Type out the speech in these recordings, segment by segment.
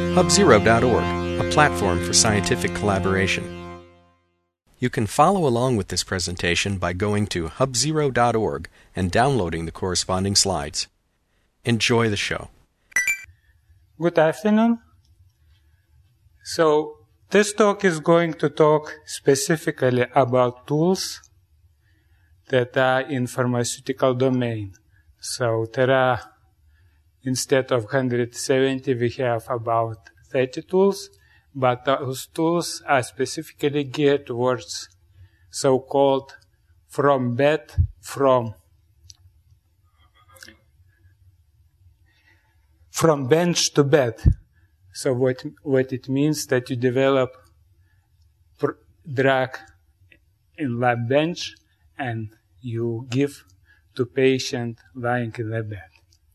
HubZero.org, a platform for scientific collaboration. You can follow along with this presentation by going to HubZero.org and downloading the corresponding slides. Enjoy the show. Good afternoon. So, this talk is going to talk specifically about tools that are in pharmaceutical domain. So, there are, instead of 170, we have about 30 tools, but those tools are specifically geared towards so-called from bench to bed. So what it means that you develop drug in lab bench and you give to patient lying in the bed.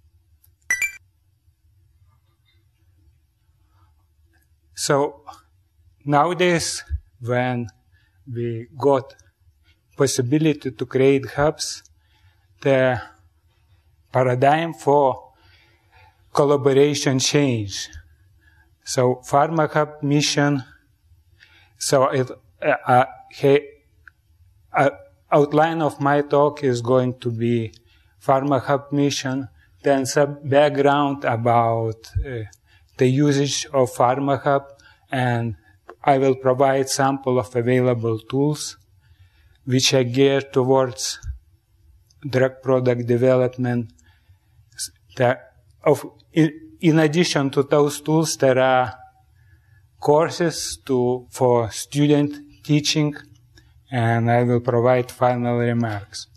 So nowadays, when we got possibility to create hubs, the paradigm for collaboration changed. So Pharma Hub mission, so outline of my talk is going to be Pharma Hub mission, then some background about the usage of Pharma Hub, and I will provide sample of available tools which are geared towards drug product development. In addition to those tools, there are courses for student teaching, and I will provide final remarks.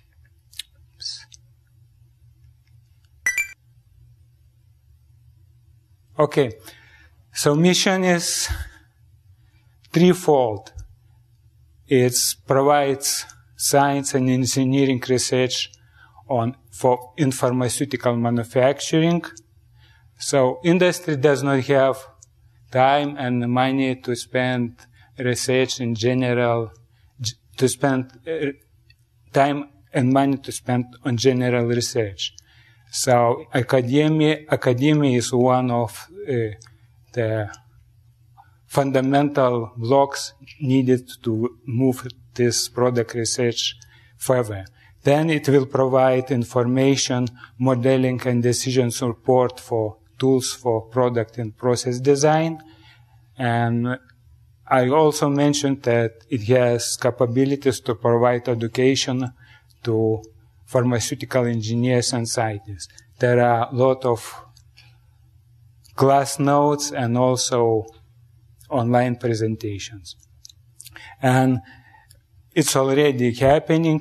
Okay, so mission is threefold. It provides science and engineering research in pharmaceutical manufacturing. So industry does not have time and money to spend research in general, to spend time and money to spend on general research. So academia is one of the fundamental blocks needed to move this product research further. Then it will provide information, modeling, and decision support for tools for product and process design. And I also mentioned that it has capabilities to provide education to pharmaceutical engineers and scientists. There are a lot of class notes and also online presentations. And it's already happening.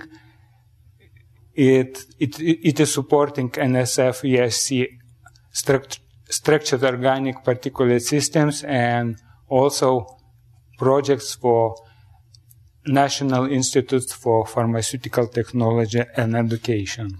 It is supporting NSF ESC structured organic particulate systems and also projects for National Institute for Pharmaceutical Technology and Education.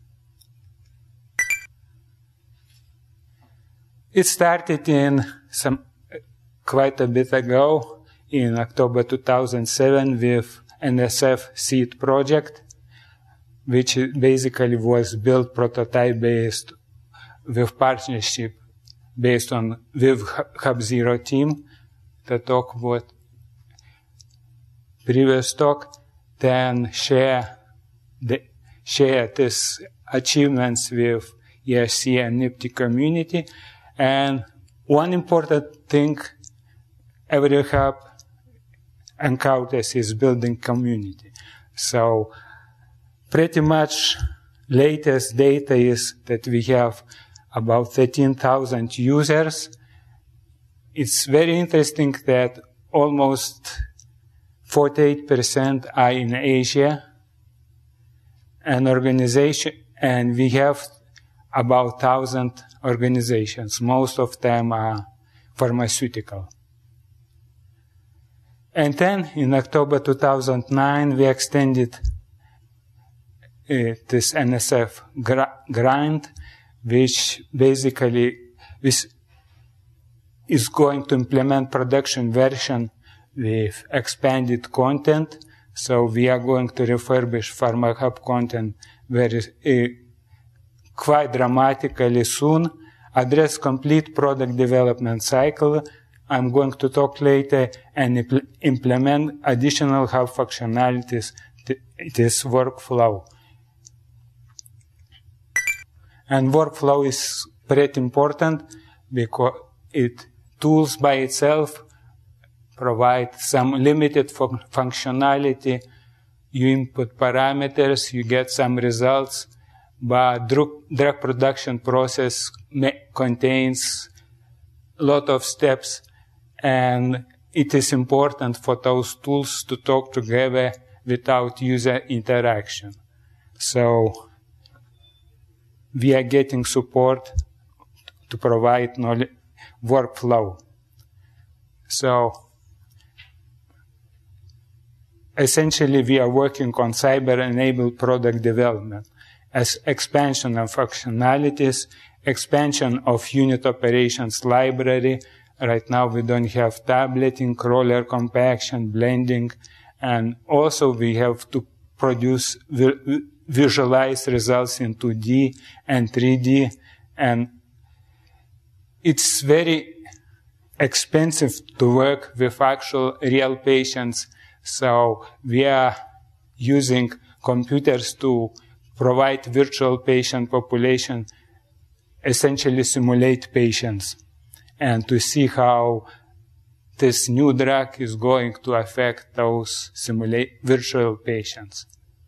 It started quite a bit ago, in October 2007, with NSF SEED project, which basically was built prototype-based with partnership based on with HubZero team. The talk was previous talk, then share these achievements with ERC and NIPT community. And one important thing every hub encounters is building community. So pretty much latest data is that we have about 13,000 users. It's very interesting that almost 48% are in Asia, and we have about 1,000 organizations. Most of them are pharmaceutical. And then in October 2009, we extended this NSF grant, which basically is going to implement production version with expanded content. So we are going to refurbish PharmaHub content quite dramatically soon. address complete product development cycle. I'm going to talk later and implement additional hub functionalities to this workflow. And workflow is pretty important because tools by itself provide some limited functionality. You input parameters, you get some results, but drug production process contains a lot of steps, and it is important for those tools to talk together without user interaction. So we are getting support to provide workflow. So essentially, we are working on cyber-enabled product development as expansion of functionalities, expansion of unit operations library. Right now, we don't have tableting, roller compaction, blending, and also we have to produce, visualize results in 2D and 3D, and it's very expensive to work with actual real patients. So we are using computers to provide virtual patient population, essentially simulate patients, and to see how this new drug is going to affect those virtual patients.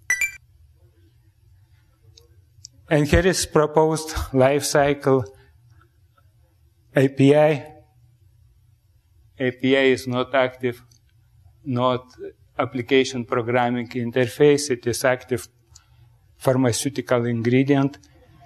And here is proposed life cycle. API is not active, not application programming interface. It is active pharmaceutical ingredient.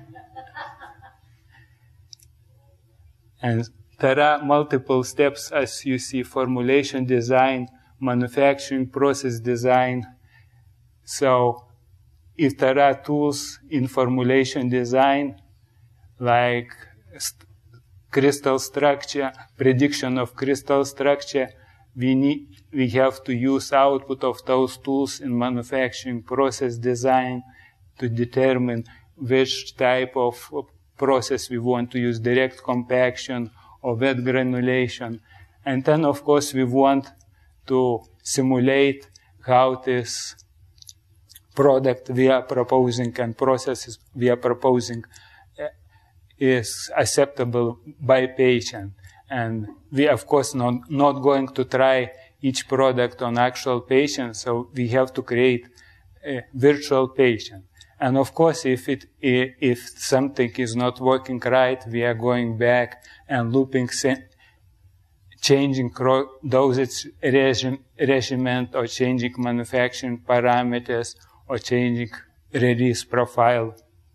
And there are multiple steps, as you see: formulation design, manufacturing process design. So if there are tools in formulation design, like crystal structure, prediction of crystal structure, we have to use output of those tools in manufacturing process design to determine which type of process we want to use, direct compaction or wet granulation. And then, of course, we want to simulate how this product we are proposing and processes we are proposing is acceptable by patient. And we, of course, not going to try each product on actual patients, so we have to create a virtual patient. And of course, if something is not working right, we are going back and looping, changing dosage regimen, or changing manufacturing parameters, or changing release profile.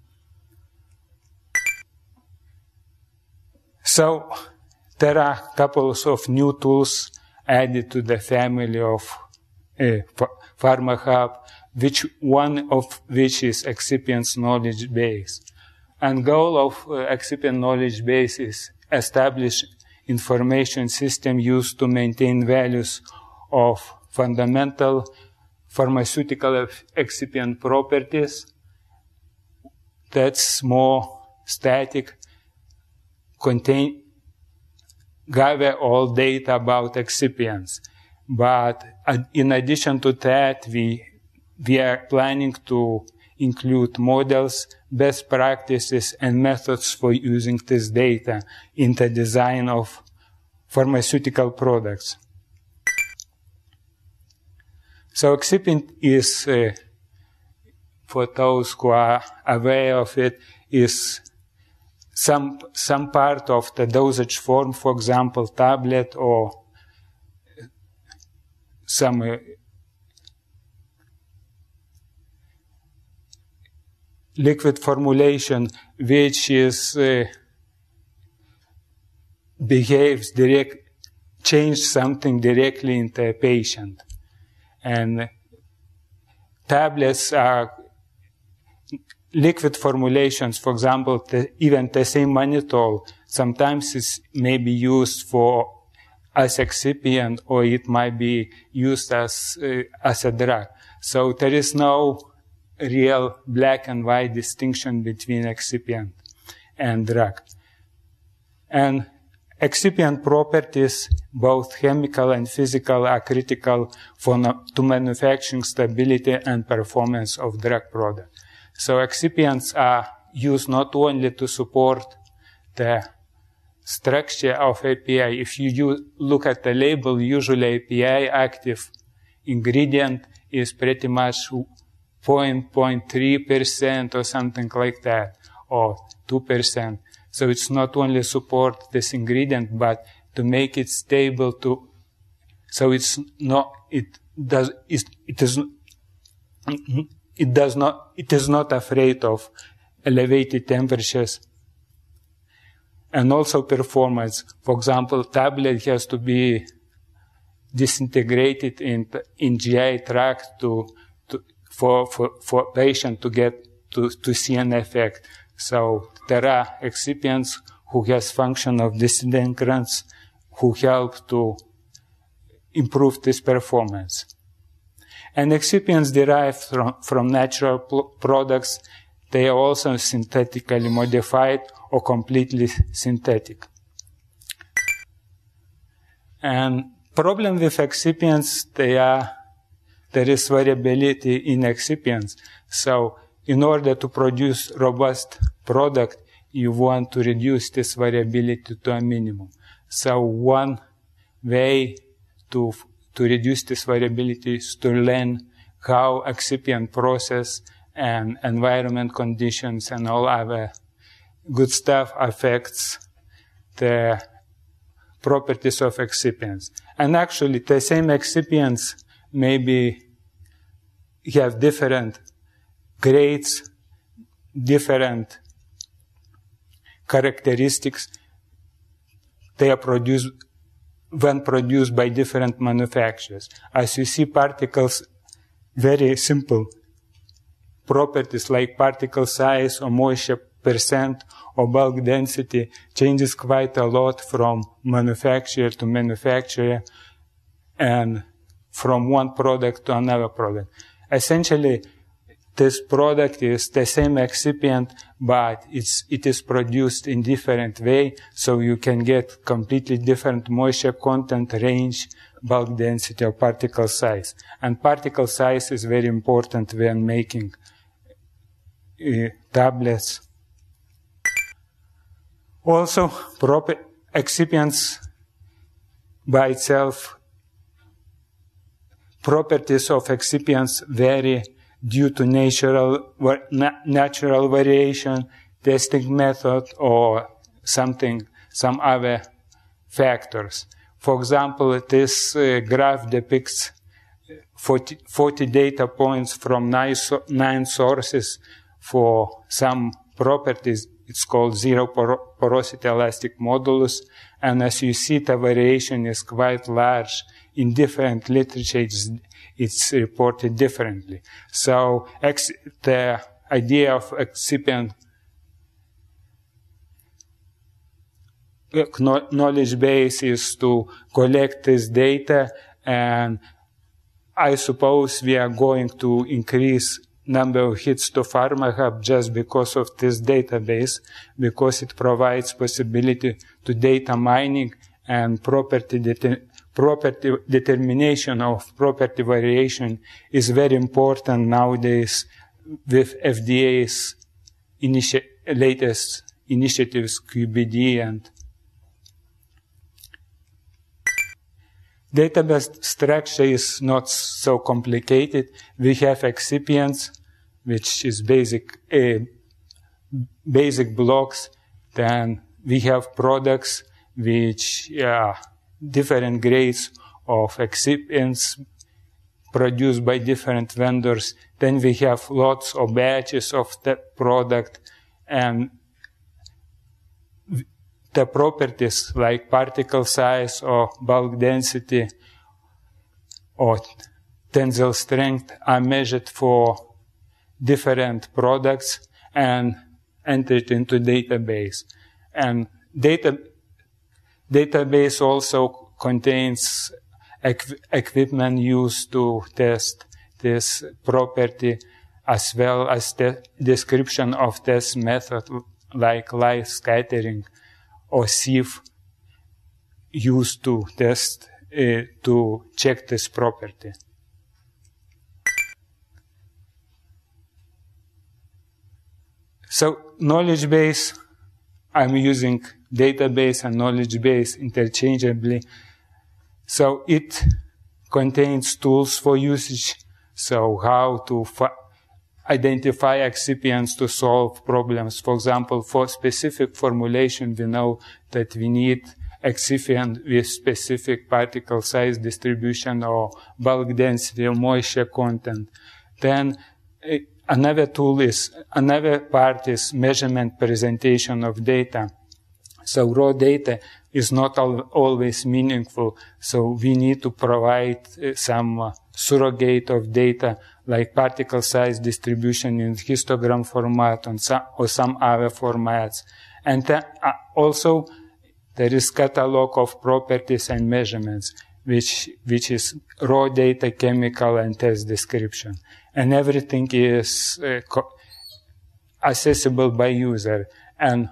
So there are a couple of new tools added to the family of PharmaHub, one of which is Excipient's knowledge base. And goal of Excipient knowledge base is establish information system used to maintain values of fundamental pharmaceutical excipient properties. That's more static, gather all data about excipients. But in addition to that, we are planning to include models, best practices, and methods for using this data in the design of pharmaceutical products. So excipient is, for those who are aware of it, is some part of the dosage form, for example, tablet or some liquid formulation, which is change something directly in the patient. And tablets are liquid formulations. For example, even thiaminotol sometimes is maybe used as excipient, or it might be used as a drug. So there is no real black and white distinction between excipient and drug. And excipient properties, both chemical and physical, are critical to manufacturing stability and performance of drug product. So excipients are used not only to support the structure of API. If you look at the label, usually API active ingredient is pretty much 0.3% or something like that, or 2%. So it's not only support this ingredient, but to make it stable so it is not afraid of elevated temperatures. And also performance. For example, tablet has to be disintegrated in GI tract for patient to get to see an effect. So there are excipients who has function of disintegrants who help to improve this performance. And excipients derived from natural products, they are also synthetically modified or completely synthetic. And problem with excipients, there is variability in excipients. So in order to produce robust product, you want to reduce this variability to a minimum. So one way to reduce this variability is to learn how excipient process and environment conditions and all other good stuff affects the properties of excipients. And actually, the same excipients maybe have different grades, different characteristics. They are produced when produced by different manufacturers. As you see, particles, very simple properties like particle size or moisture percent or bulk density changes quite a lot from manufacturer to manufacturer and from one product to another product. Essentially, this product is the same excipient, but it is produced in different way, so you can get completely different moisture content, range, bulk density, or particle size. And particle size is very important when making tablets. Also, excipients by itself, properties of excipients vary due to natural variation, testing method, or some other factors. For example, this graph depicts 40 data points from 9 sources for some properties. It's called zero porosity elastic modulus. And as you see, the variation is quite large. In different literature, it's reported differently. So the idea of excipient knowledge base is to collect this data, and I suppose we are going to increase number of hits to PharmaHub just because of this database, because it provides possibility to data mining and property determination of property variation is very important nowadays with FDA's latest initiatives, QBD, and database structure is not so complicated. We have excipients, which is basic blocks. Then we have products which different grades of excipients produced by different vendors. Then we have lots of batches of the product, and the properties like particle size or bulk density or tensile strength are measured for different products and entered into database. And database also contains equipment used to test this property, as well as the description of test method like light scattering or sieve used to test, to check this property. So knowledge base, I'm using database and knowledge base interchangeably. So it contains tools for usage. So how to identify excipients to solve problems. For example, for specific formulation, we know that we need excipient with specific particle size distribution or bulk density or moisture content. Then another part is measurement presentation of data. So raw data is not always meaningful, so we need to provide some surrogate of data like particle size distribution in histogram format or some other formats. And also there is catalog of properties and measurements, which is raw data, chemical, and test description. And everything is accessible by user. And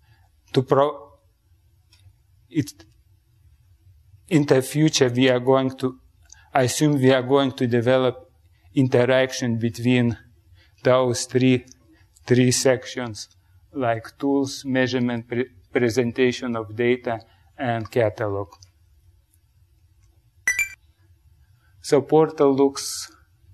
in the future, I assume we are going to develop interaction between those three sections, like tools, measurement, presentation of data, and catalog. So Portal looks,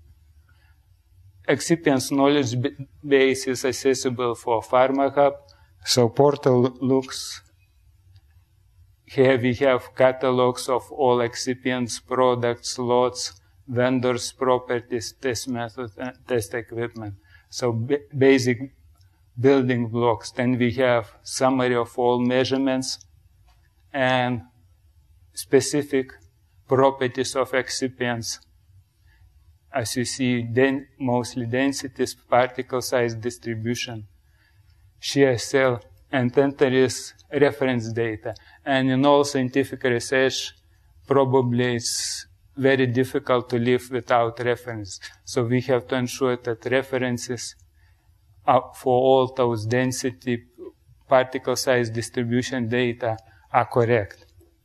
excipients knowledge base is accessible for PharmaHub. So Portal looks, here we have catalogs of all excipients, products, lots, vendors, properties, test methods, and test equipment. So basic building blocks. Then we have summary of all measurements and specific properties of excipients. As you see, mostly densities, particle size distribution, shear cell, and then there is reference data. And in all scientific research, probably it's very difficult to live without reference. So we have to ensure that references for all those density, particle size distribution data are correct.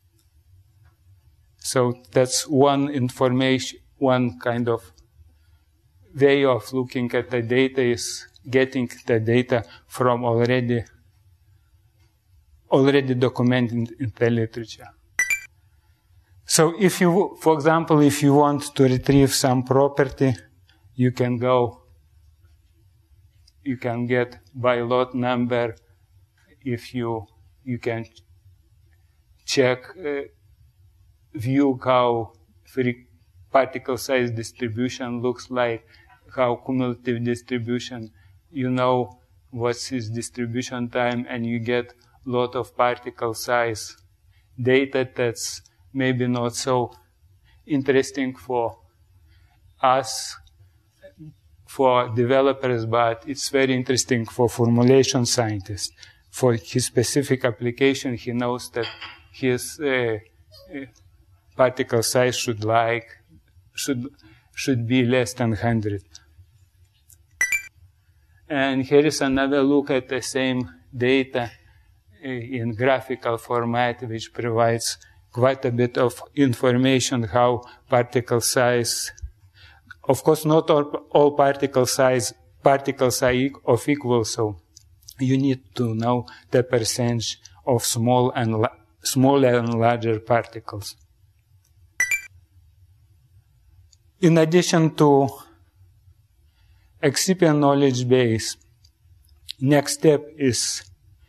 So that's one kind of way of looking at the data is getting the data from already documented in the literature. So for example, if you want to retrieve some property, you can get by lot number. If you can check, view how particle size distribution looks like, how cumulative distribution, you know what's its distribution time, and you get lot of particle size data that's maybe not so interesting for us, for developers, but it's very interesting for formulation scientists. For his specific application, he knows that his particle size should be less than 100. And here is another look at the same data in graphical format, which provides quite a bit of information how particle size, of course not all particles are of equal, so you need to know the percentage of smaller and larger particles. In addition to excipient knowledge base, next step is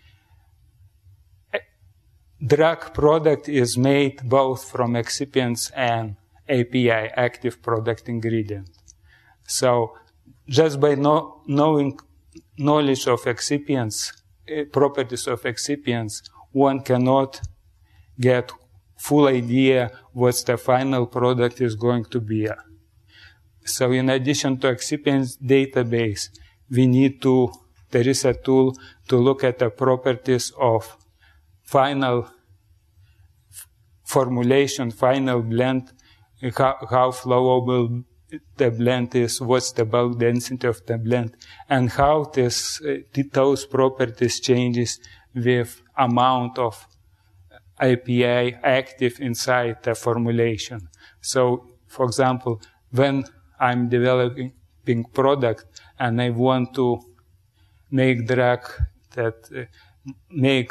drug product is made both from excipients and API, active product ingredient. So just by knowing knowledge of excipients, properties of excipients, one cannot get full idea what the final product is going to be. So in addition to excipients database, there is a tool to look at the properties of final formulation, final blend, how flowable the blend is, what's the bulk density of the blend, and how those properties changes with amount of IPA active inside the formulation. So, for example, when I'm developing product and I want to make drug that make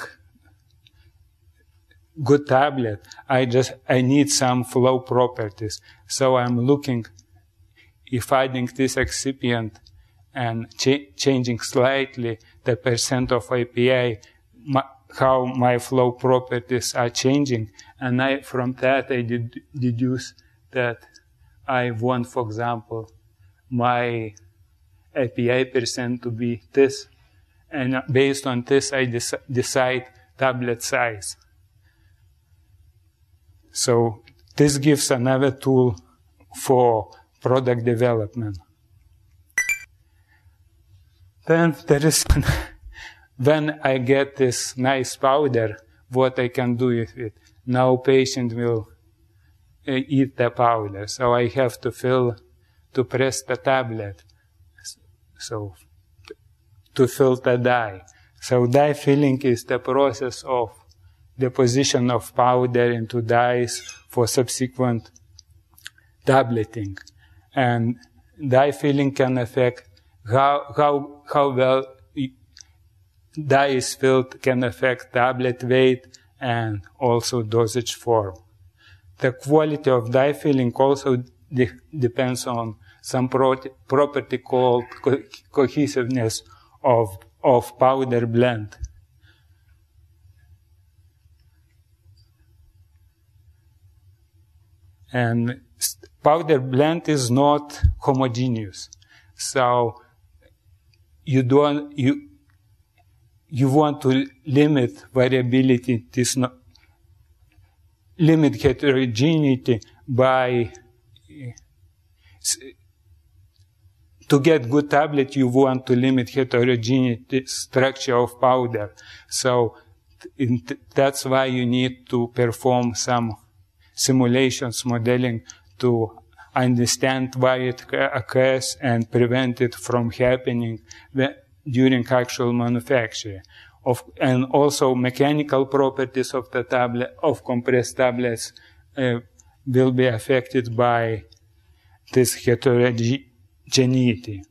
good tablet, I need some flow properties. So I'm looking if adding this excipient and changing slightly the percent of IPA, how my flow properties are changing, and from that I deduce that I want, for example, my IPA percent to be this, and based on this I decide tablet size. So this gives another tool for product development. Then there is, when I get this nice powder, what I can do with it. Now patient will eat the powder, so I have to press the tablet, so to fill the dye. So dye filling is the process of deposition of powder into dyes for subsequent tableting. And dye filling can affect how well dye is filled, can affect tablet weight and also dosage form. The quality of dye filling also depends on some property called cohesiveness of powder blend. And powder blend is not homogeneous. So you want to limit variability, limit heterogeneity by, to get good tablet, you want to limit heterogeneity structure of powder. So that's why you need to perform some simulations, modeling, to understand why it occurs and prevent it from happening during actual manufacture. And also mechanical properties of the tablet, of compressed tablets, will be affected by this heterogeneity.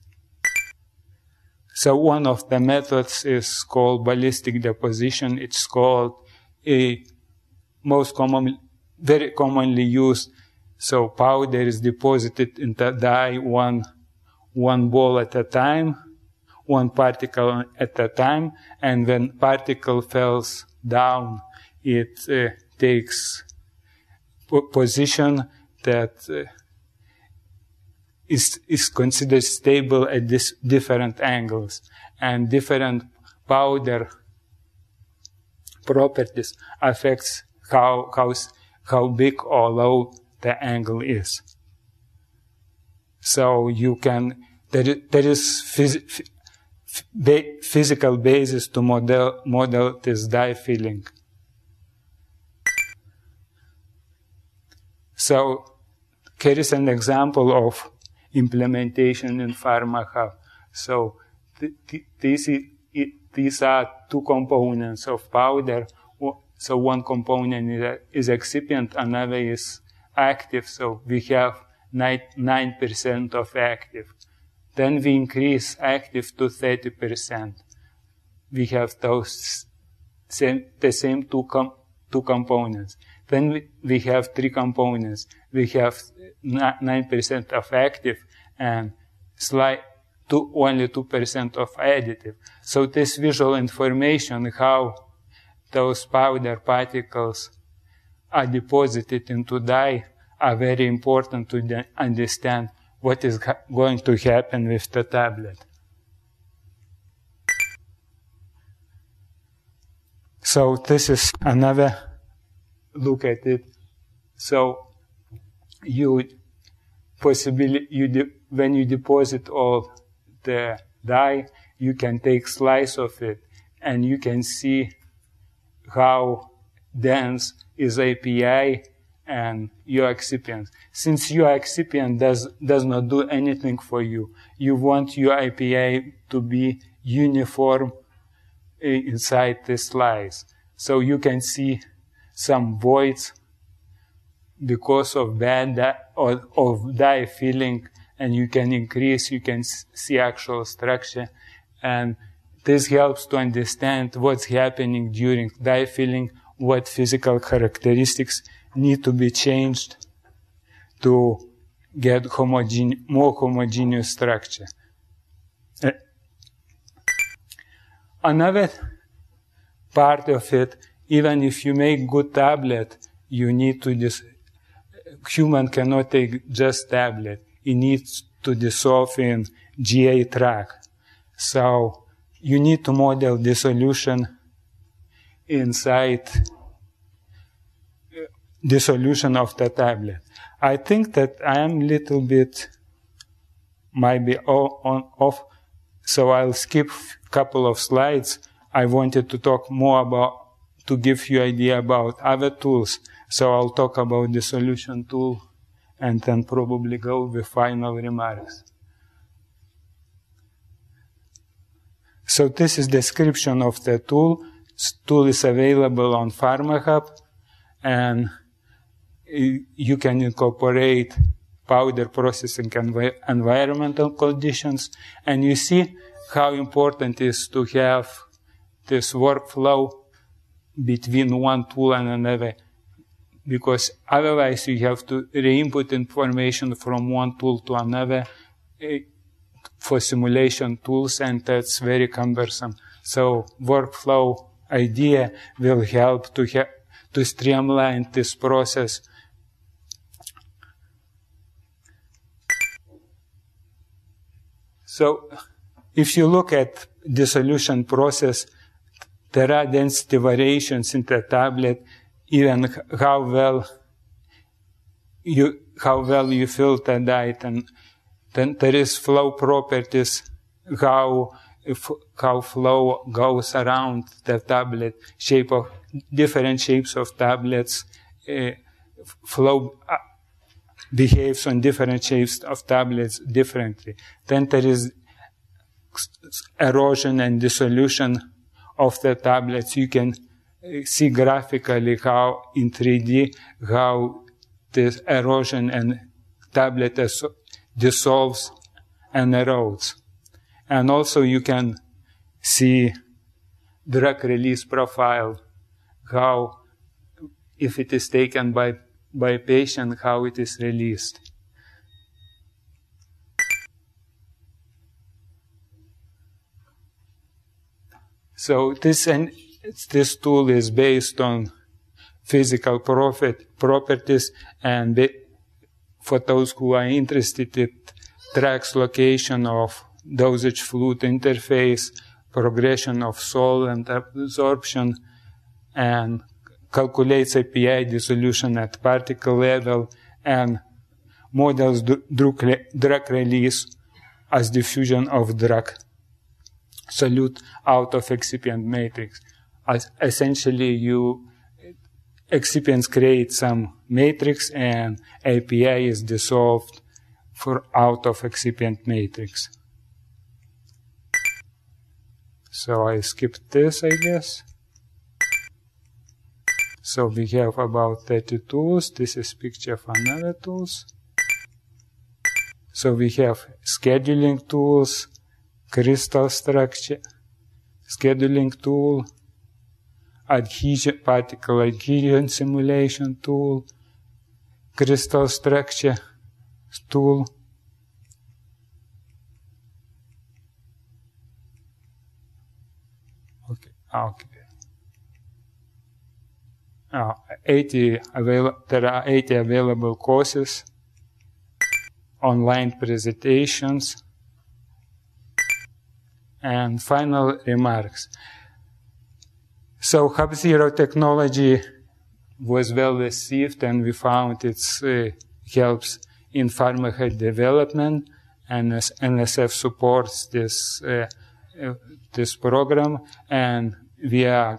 So one of the methods is called ballistic deposition. It's called very commonly used. So powder is deposited in the dye one ball at a time, one particle at a time, and when particle falls down, it takes position that is considered stable at different angles, and different powder properties affects how big or low the angle is. So there is physical basis to model this dye filling. So here is an example of implementation in Pharma Hub. So these are two components of powder. So one component is excipient, another is active. So we have 9% of active. Then we increase active to 30%. We have the same two components. Then we have three components. We have 9% of active and only 2% of additive. So this visual information, how those powder particles are deposited into dye, are very important to understand what is going to happen with the tablet. So this is another look at it. So when you deposit all the dye, you can take slice of it and you can see how dense is API and your excipient. Since your excipient does not do anything for you, you want your IPA to be uniform inside the slides. So you can see some voids because of bad of dye filling, and you can see actual structure. And this helps to understand what's happening during dye filling, what physical characteristics need to be changed to get more homogeneous structure. Another part of it, even if you make good tablet, you need to human cannot take just tablet. It needs to dissolve in GA track. So you need to model the solution inside the solution of the tablet. I think that I am a little bit might be off, so I'll skip a couple of slides. I wanted to talk more to give you idea about other tools. So I'll talk about the solution tool and then probably go with final remarks. So this is description of the tool. Tool is available on PharmaHub, and you can incorporate powder processing environmental conditions. And you see how important it is to have this workflow between one tool and another, because otherwise you have to re-input information from one tool to another for simulation tools, and that's very cumbersome. So workflow idea will help to streamline this process. So if you look at the solution process, there are density variations in the tablet, even how well you filter that, and then there is flow properties, how flow goes around the tablet, different shapes of tablets, flow behaves on different shapes of tablets differently. Then there is erosion and dissolution of the tablets. You can see graphically how in 3D, how this erosion and tablet dissolves and erodes. And also you can see drug release profile, how if it is taken by patient, how it is released. So this tool is based on physical properties, and for those who are interested, it tracks location of dosage fluid interface, progression of solvent absorption, and calculates API dissolution at particle level, and models drug release as diffusion of drug solute out of excipient matrix. Essentially, excipients create some matrix, and API is dissolved out of excipient matrix. So I skipped this, I guess. So we have about 30 tools. This is picture of another tools. So we have scheduling tools, crystal structure, scheduling tool, particle adhesion simulation tool, crystal structure tool, there are 80 available courses, online presentations, and final remarks. So HubZero technology was well received, and we found it helps in PharmaHub development, and NSF supports this program, and we are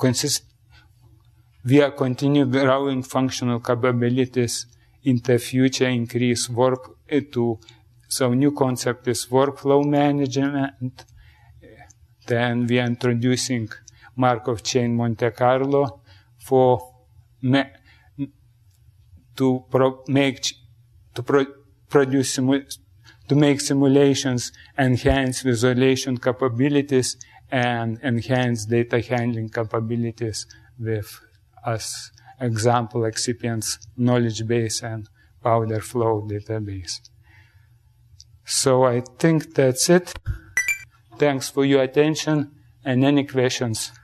continue growing functional capabilities in the future, increase work so new concept is workflow management, Then we are introducing Markov chain Monte Carlo for to make simulations, enhance visualization capabilities, and enhance data handling capabilities with, as example, excipients knowledge base and powder flow database. So I think that's it. Thanks for your attention, and any questions?